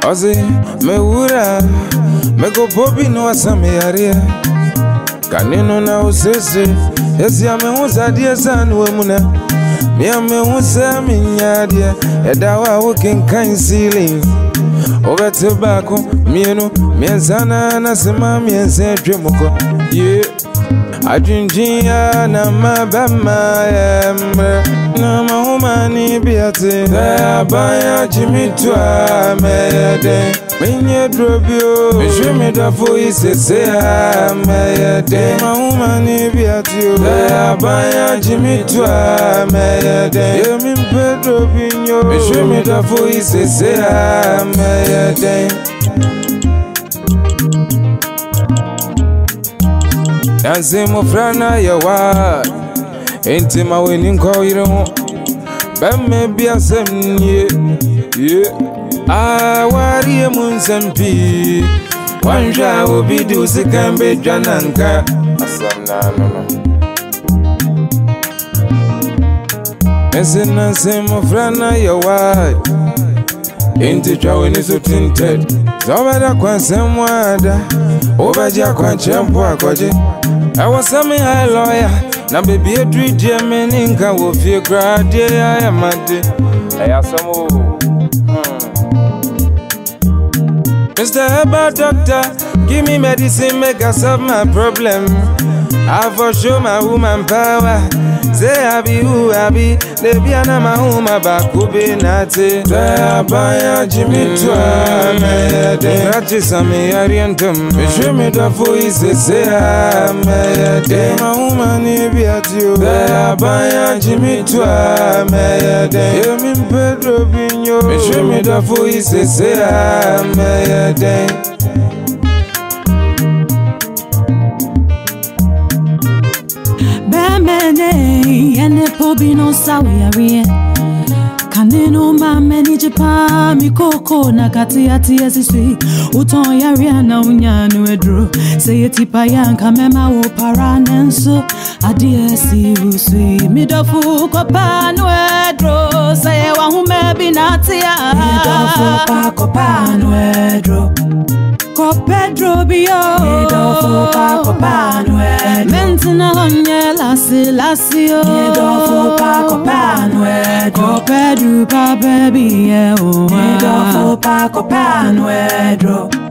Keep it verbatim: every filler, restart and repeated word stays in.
Ozi me ura me go bobi no asame yare kanino na usese esi ame uzadie sanu emuna mi ame usa minyadie edawa woken kan ceiling obete bako mienu mienzana na sema mienze twemoko ye ajinjia na mabama emre na mahumani biate abaya jimitwa meyede menye drobio mishumi dafo isese meyede mahumani biate abaya jimitwa meyede yemi pedrobinyo mishumi dafo isese meyede Yanze mufrana yawa enti maweni nko yiro bemme bia semnie ye awari emunsempi wanja obidi usikambe jananka asamna mama mesena se mufrana yawa enti chaweni so tinted zawada kwa semwada obaja kwa chempo akoje I was a high lawyer, now baby a dream Germany in Kawo Fia Grade. I am a day. I have some more. Mister Herbert Doctor, give me medicine, make us solve my problem. I for sure my woman power. Say I be who I be, they be an ama whom I back will be natty. There by a Jimmy Twa, may practice a me ariantum. Show me the voice, say I may day. My woman be at you. There by a Jimmy Twa, may day. You mean Pedro Bino. Show me the voice, say I may day. Yene pobi no sawi ariye kaneno ma meni japa mi koko na kati ati esisi uton yaria na unyanu edro say tipa yanka mema wo paranenso adie si rusui mi dofu ko panu edro say wa hu me bi natia mi dofu pa ko panu edro ko Pedro bio mi dofu pa ko panu edro mentina onye lasi lasi o mi dofu pa ko panu edro ko Pedro pa baby e o mi dofu pa ko panu edro